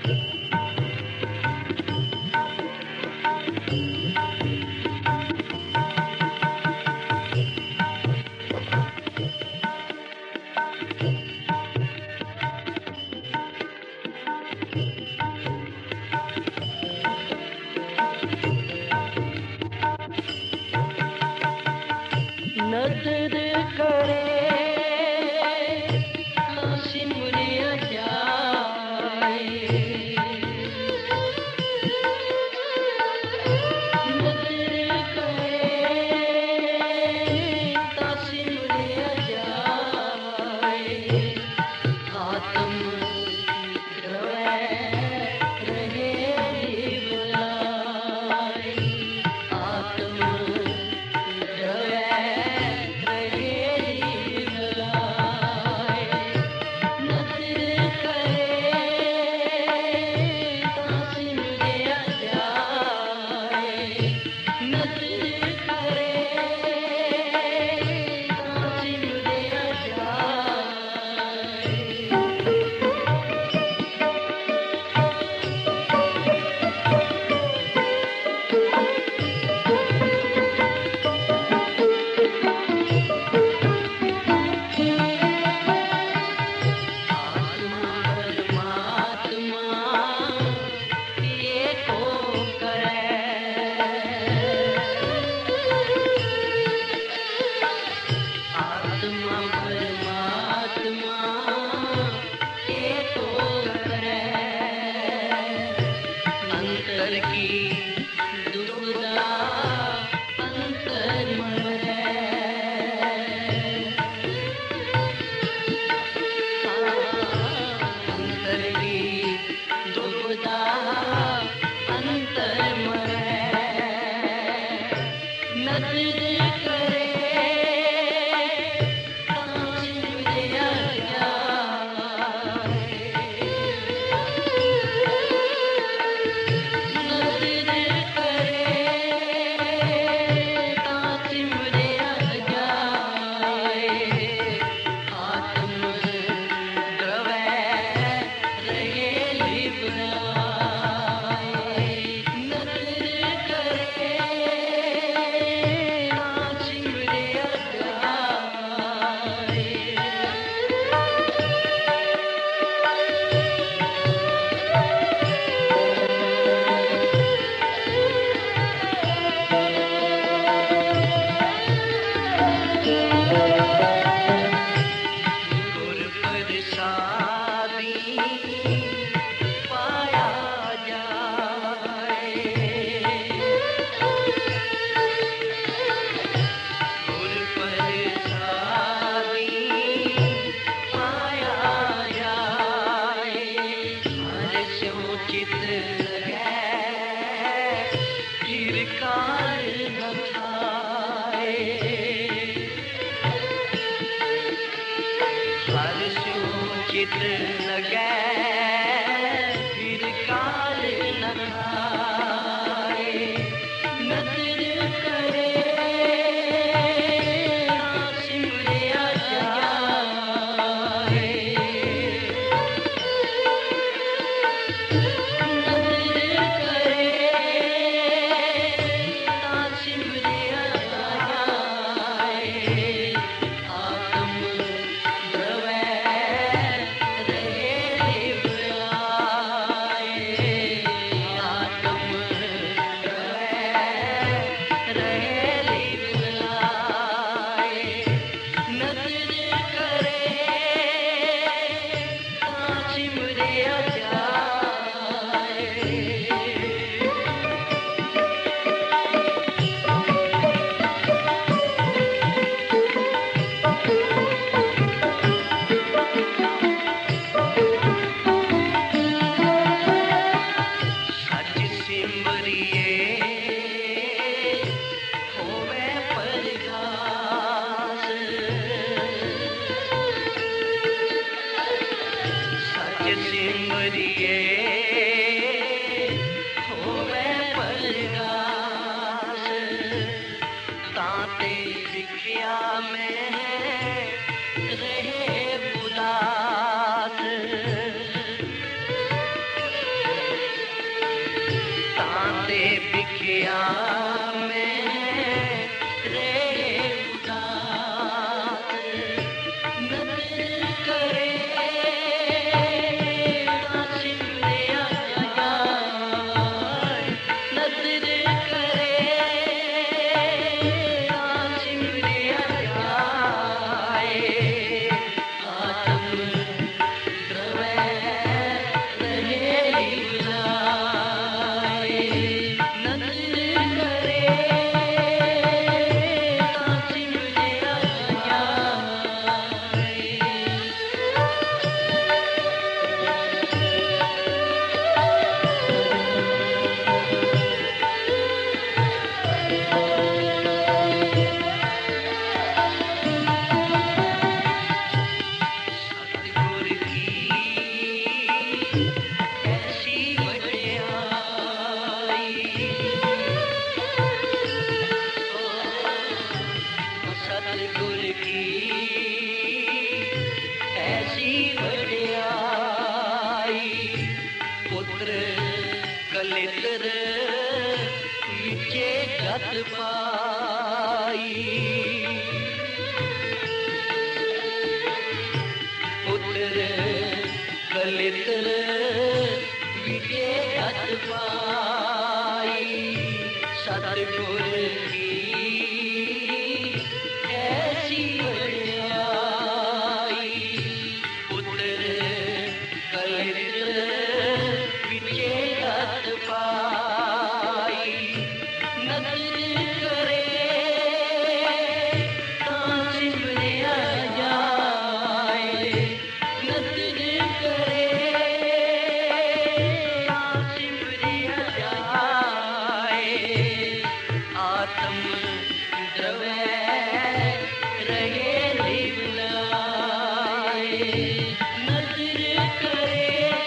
नजर करे तो सिमरिया जाए, नजर करे तो सिमरिया जाए, आत्म रवे रहे बुलाए, आत्म रवे गत पाई पुत्र कलितर विजे गत पाई सतगुर की ऐसी बड़ाई पुत्र कलितर विजे गत पाई नदर करे तां सिमरिया जाए नदर करे तां सिमरिया जाए आत्म द्रवै रहे लिवलाए नदर करे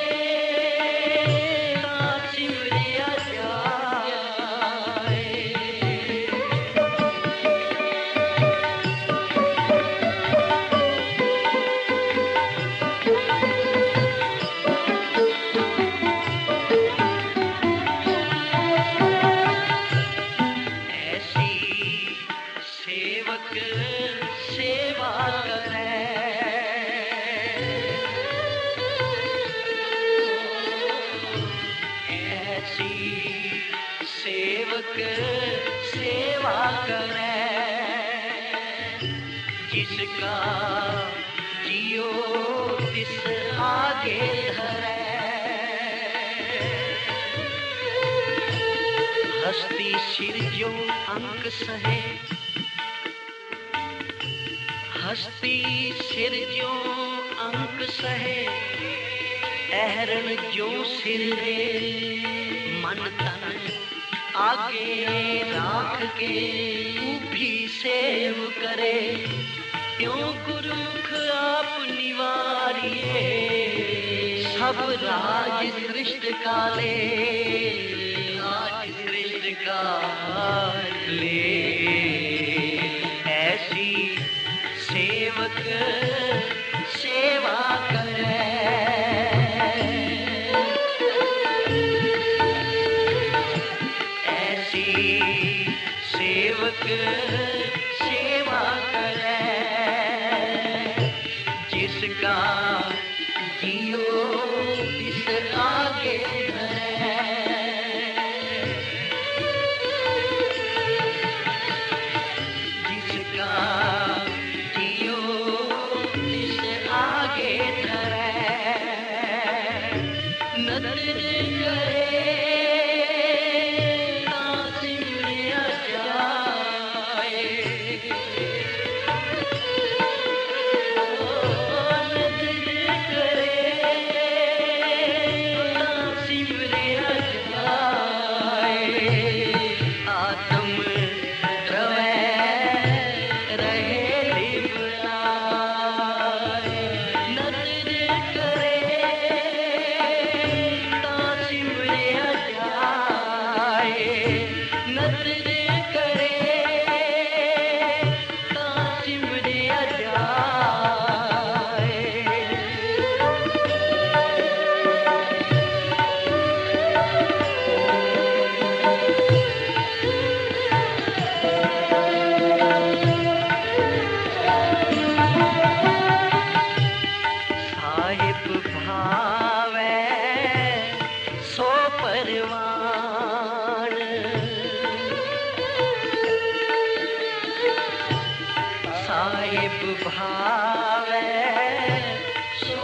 तां सिमरिया जाए ऐसी सेवक सेवा करे ऐसी सेवक सेवा करे जिसका जियो तिस आगे धरे हस्ती सिर जो अंक सहे हस्ती सिर जो अंक सहे अहरण जो सिर दे मन तन आगे राख के भी सेव करे त्यों गुरुमुख आप निवारिए सब राज सृष्ट काले राज सृष्ट काले ऐसी सेवक सेवा करे ऐसी सेवक सेवा करे जिसका जियो तिस आगे धरे जिसका जियो तिस आगे धरे नदर करे तां सिमरिया जाए नदर करे तां सिमरिया जाए आत्म द्रवै रहे लिवलाए नदर करे तां सिमरिया जाए नदर करे तां सिमरिया जाए साहिब भावै सो परवान साहिब भावै सो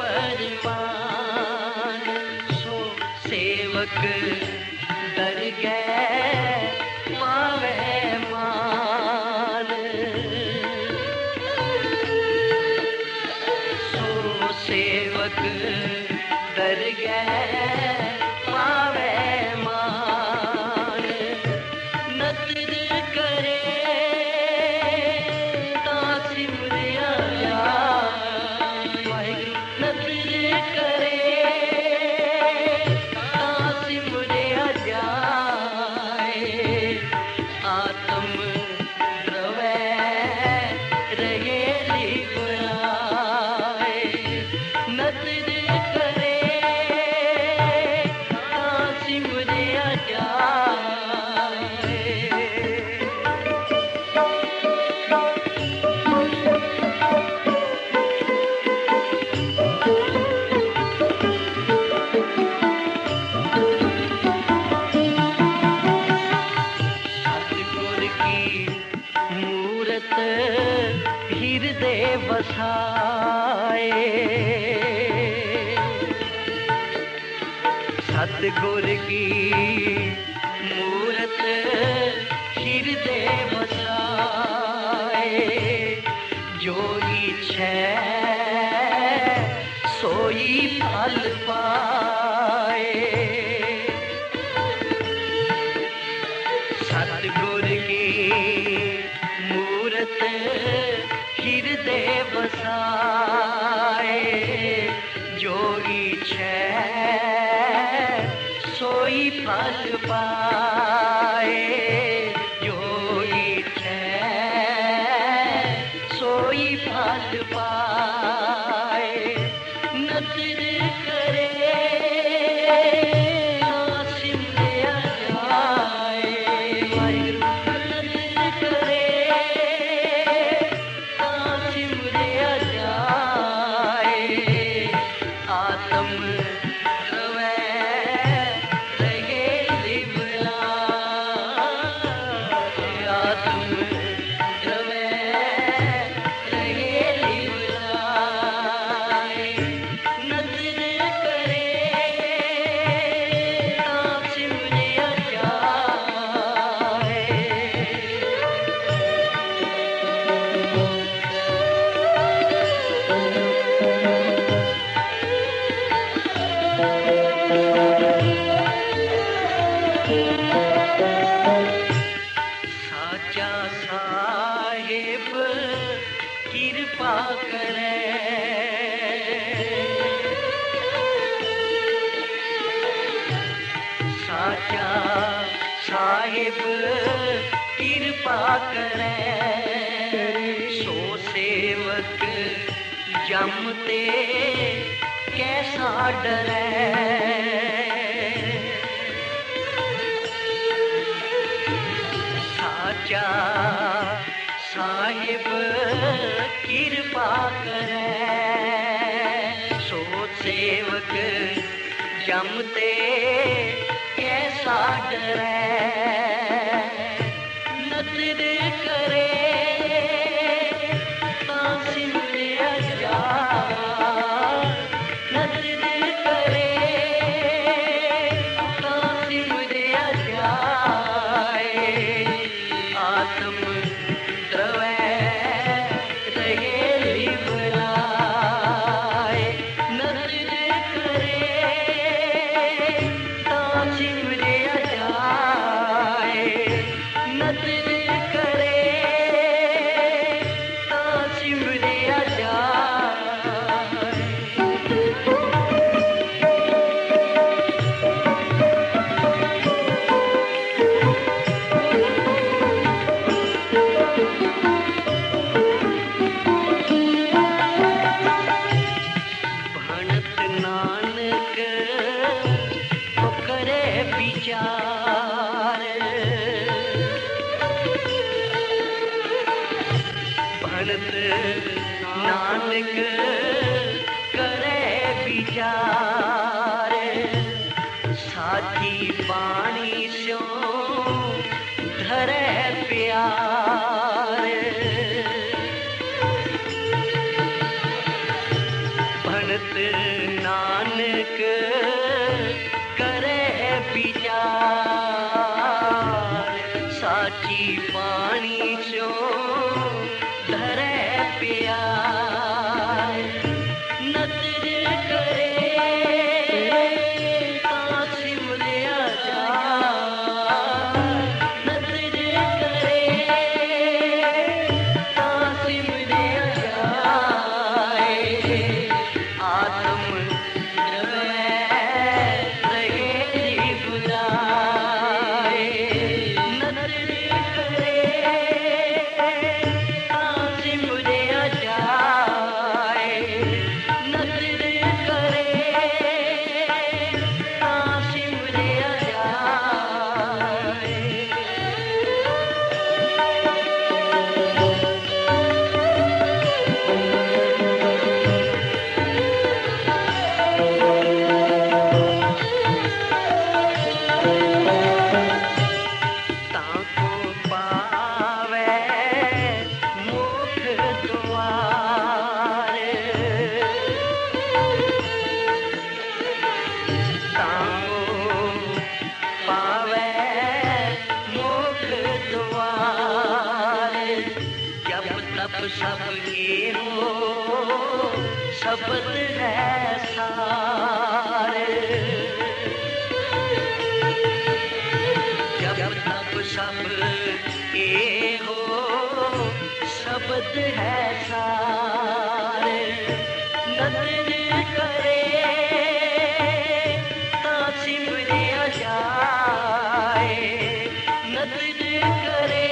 परवान सो सेवक दर गए पावे मान सो सेवक दर गए पावे मान नदर करे तां सिमरिया जाए वाहिगुरू नदर करे तां सिमरिया जाए आत्म द्रवै रहे लिवलाए नदर करे बसाए, सतगुर की मूरत हृदय बसाए, जो इच्छै सोई फल पाए। सतगुर की मूरत हृदय बसाए, जो इच्छै सोई फल पाए, जो इच्छै सोई फल पाए। नजर करे ना सिमरिया जाए, नजर करे ना सिमरिया जाए। आत्म रवै रहे लिवला, आत्म रवै रहे लिवलाए। नजर करे ना सिमरिया जाए। साचा साहिब कृपा करे, साचा साहिब कृपा करे। सो सेवक जमते कैसा डरे, साचा साहिब कृपा करे। सो सेवक जमते कैसा डरे। नजर करे ता सिमरिया जाए, नजर करे ता सिमरिया जाए। आत्म द्रवै रहे लिवलाए, नजर करे ता सिमरिया जाए, नजर करे ता सिमरिया जाए। भणत नानक तो करे विचार, भणत नानक करे विचार। साची बाणी स्यो धरे प्यार, भणत नानक करे विचार। साची बाणी स्यो धरे प्यार। नजर करे ता सिमरिया जाए, नजर करे ता सिमरिया जाए। आत्म रवै रहे लिवलाए, नजर करे ता सिमरिया जाए, नजर करे ता सिमरिया जाए। सब ये हो शब्द है सारे, जब तब सब ये हो शब्द है सारे, नजर करे ता सिमरिया जाए, नजर करे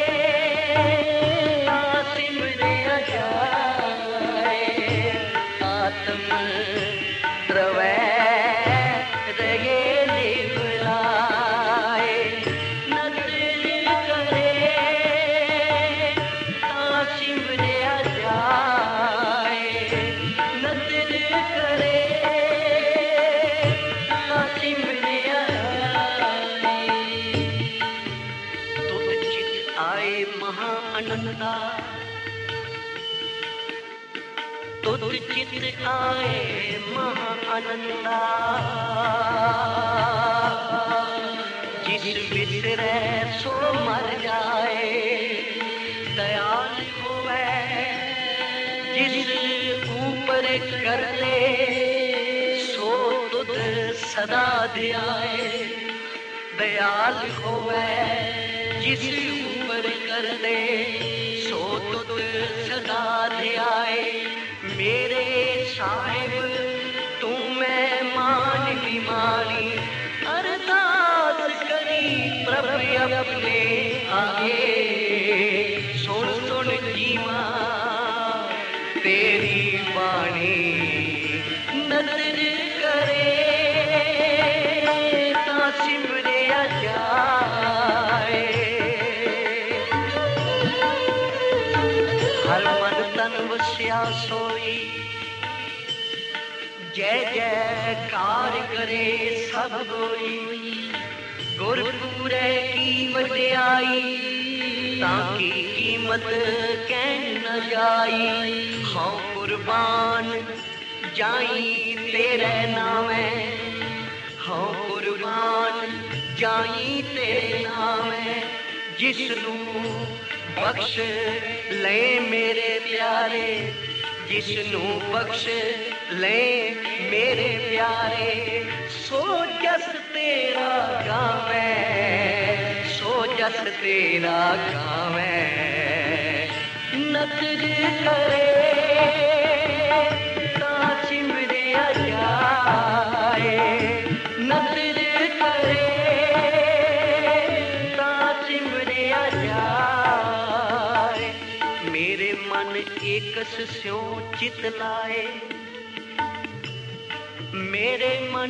ता सिमरिया जाए, आत्म द्रवै रहे लिबलाए, नजर करे ता सिमरिया जाए, नजर करे ता सिमरिया जाए। तुद चित आए महा अनंता, तुद चित आए महा अनंता, जिस विसरे सो मर जाए, दयाल होवे जिस ऊपर कर ले, सो तुद सदा ध्याए, दयाल होवे जिस ऊपर कर ले, सो तुद सदा ध्याए, मेरे साहिब तू मैं मान ही मानी, अरदास करी प्रभ अपने आगे, सुन सुन जीवा तेरी बाणी, नजर करे ता सिमरिया जाए, हर मन तन वस्या सोई, जय जयकार करे सब कोई, गुरपुरे की वड्याई ताकि कीमत कहन न जाई, हाँ कुर्बान जाई तेरे नामे, हाँ कुर्बान जाई तेरे नामे, जिसनू बख्श ले मेरे प्यारे, जिसनू बख्श ले मेरे प्यारे, सो जस तेरा गावे, सो जस तेरा गावे, नजर करे ता सिमरिया जाए, नजर करे ता सिमरिया जाए, मेरे मन एकस स्यों चित लाए, मेरे मन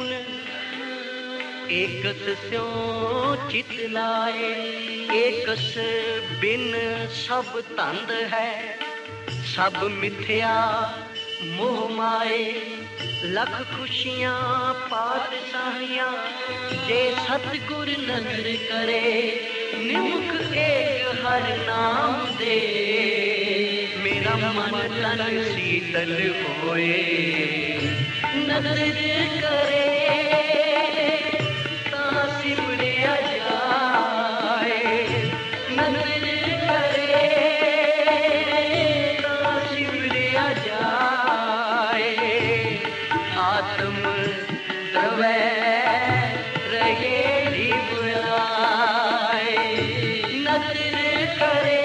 एकस स्यों चित लाए, एकस बिन सब तंद है, सब मिथ्या मोह माए, लख खुशियां पातशाहियां जे सतगुर नजर करे, निमुख एक हर नाम दे, मेरा मन तन शीतल होए, नजर करे ता सिमरिया जाए, नजर करे ता सिमरिया जाए, आत्म द्रवै रहे लिबलाए, नजर करे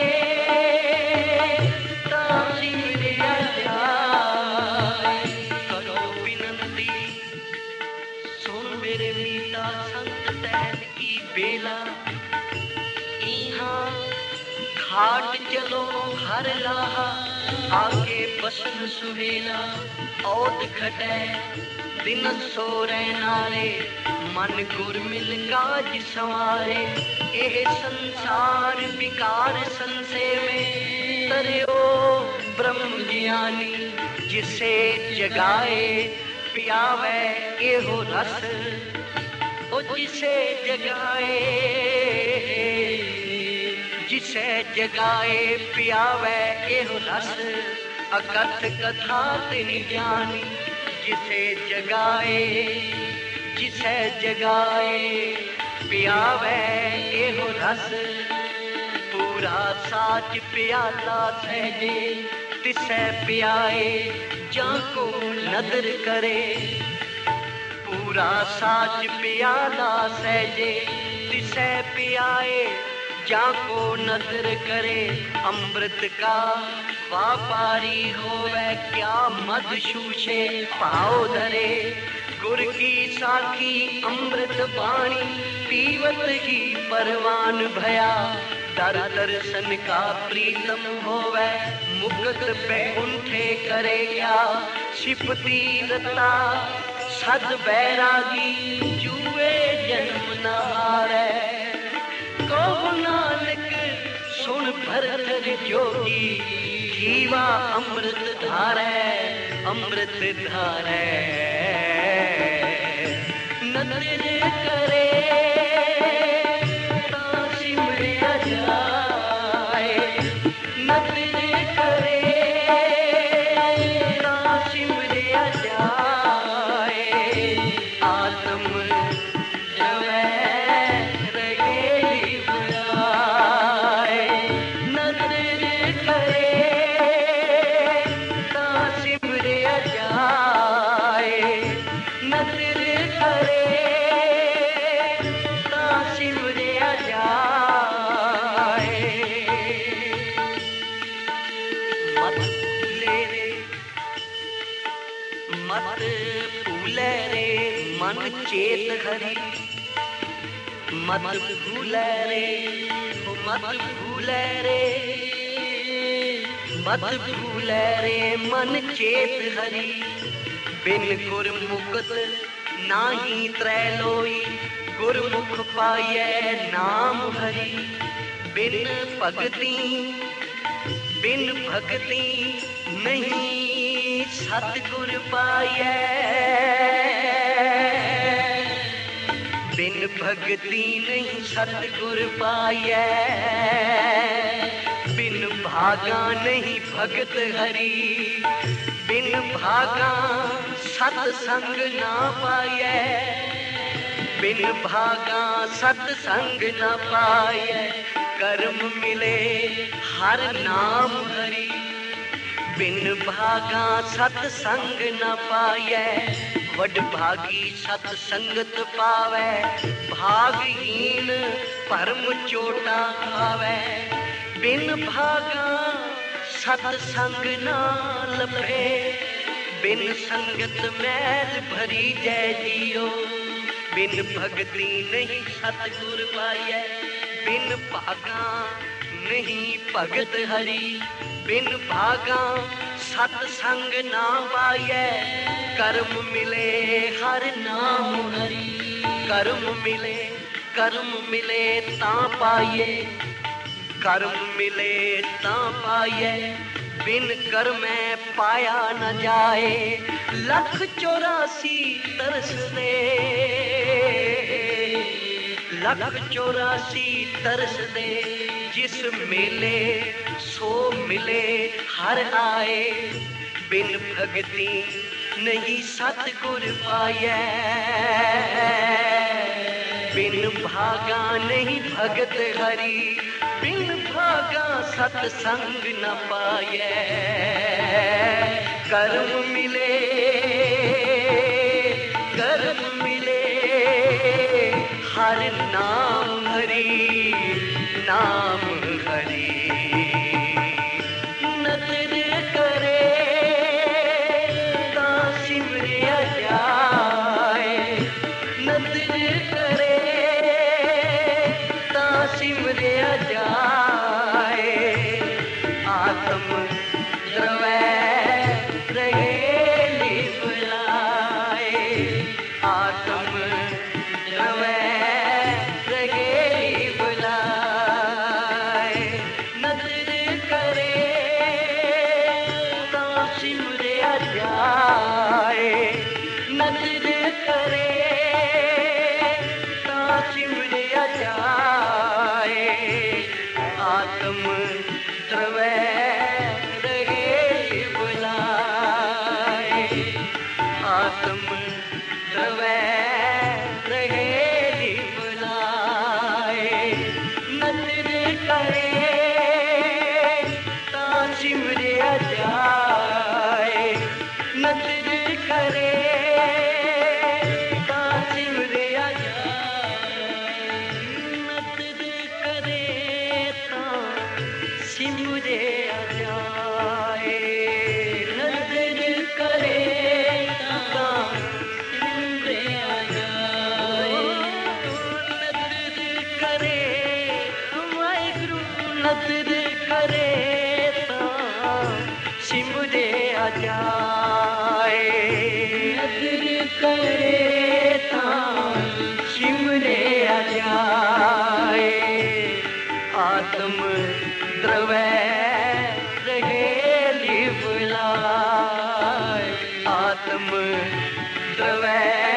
ता सिमरिया जाए, करो विनती सुन मेरे मीता संत टहल की बेला, यहाँ घाट चलो हर लाहा, आगे बसन सुहेला, औद खटै दिन सोरे नारे, मन गुर मिल काज संवारे, एह संसार विकार संशय में, तरियो ब्रह्म ज्ञानी, जिसे जगाए पियावे एहो रस, ओ जिसे जगाए, जिसे जगाए पियावे एहो रस, अकथ कथा तेरी जानी, जिसे जगाए, जिसे जगाए पियावे एहो रस, पूरा साज प्याला सहजे तिसै पियाए जाको नदर करे। पूरा साज प्याला सहजे तिसै पियाए जाको नदर करे। अमृत का व्यापारी होवे क्या मद शूशे भाव धरे। गुर की साखी अमृत बाणी पीवत ही परवान भया। दर दर्शन का प्रीतम होवे मुकुट बैकुंठे करे क्या। सिपति रता सद बैरागी जुए जन्म न हारै। कहो नानक सुन भरत जोगी जीवा अमृत धारै अमृत धारै। नदर करे ता सिमरिया जाए। नदर करे ता सिमरिया जाए। आत्म जवै रगेली बुलाए। नदर करे ता सिमरिया जाए। नदर करे ता सिमरिया जाए। मत भूले रे मत भूले रे मन चेत हरि। मत भूले रे मत भूले रे मत भूले रे मन चेत हरि। बिन गुर मुक्त नाही त्रैलोई गुरमुख पाये नाम हरि। बिन भगति नहीं सतगुर पाये। बिन भगति नहीं सतगुर पाये। बिन भागा नहीं भगत हरि। बिन भागा सतसंग ना पाये। बिन भागा सतसंग न पाये। कर्म मिले हर नाम हरि। बिन भागा सतसंग न पाये। वड भागी सतसंगत पावे। भागहीन परम चोटा खावे। बिन भागा सतसंग न लभे। बिन संगत मैल भरी जय जियो। बिन भगति नहीं सतगुर पाये। बिन भागा नहीं भगत हरि। बिन भागा सतसंग ना पाये। कर्म मिले हर नाम हरि। कर्म मिले ता पाये। कर्म मिले ता पाये। बिन कर्मै पाया न जाए। 184 तरस दे 184 तरस दे। जिस मेले सो मिले हर आए। बिन भगति नहीं सतगुर पाये। बिन भागा नहीं भगत हरि। बिन भागा सतसंग न पाये। कर्म मिले हर नाम हरि नाम हरि। नदर करे ता सिमरिया जाए। नदर करे ता सिमरिया जाए। आत्म द्रवै रगेली बुलाए। आत्म द्रवै रगेली बुलाए। नदर करे ता सिमरिया जाए। नदर करे ता सिमरिया जाए। आत्म द्रवै रगेली बुलाए। आत्म द्रवै रगेली बुलाए। नदर करे नजर करे ता सिमरे आ जाए नजर करे ता सिमरे आ जाए नजर करे ता सिमरे आ जाए नजर करे वाहिगुरू नजर करे ता सिमरे आ जाए नजर करे ता सिमरे आ जाए आत्म द्रवै रहे बुलाए आत्म द्रवै